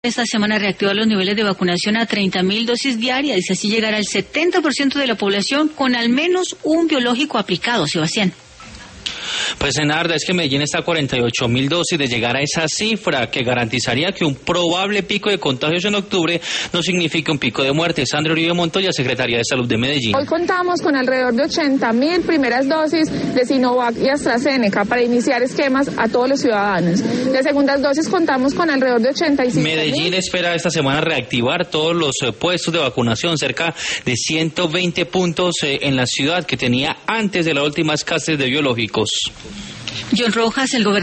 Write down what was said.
esta semana reactivar los niveles de vacunación a 30.000 dosis diarias y así llegar al 70% de la población con al menos un biológico aplicado, Sebastián. Pues Senarda, es que Medellín está a 48.000 dosis de llegar a esa cifra que garantizaría que un probable pico de contagios en octubre no signifique un pico de muerte. Sandra Uribe Montoya, Secretaría de Salud de Medellín. Hoy contamos con alrededor de 80.000 primeras dosis de Sinovac y AstraZeneca para iniciar esquemas a todos los ciudadanos. De segundas dosis contamos con alrededor de 85.000. Medellín espera esta semana reactivar todos los puestos de vacunación, cerca de 120 puntos en la ciudad que tenía antes de la última escasez de biológicos. John Rojas, el gobernador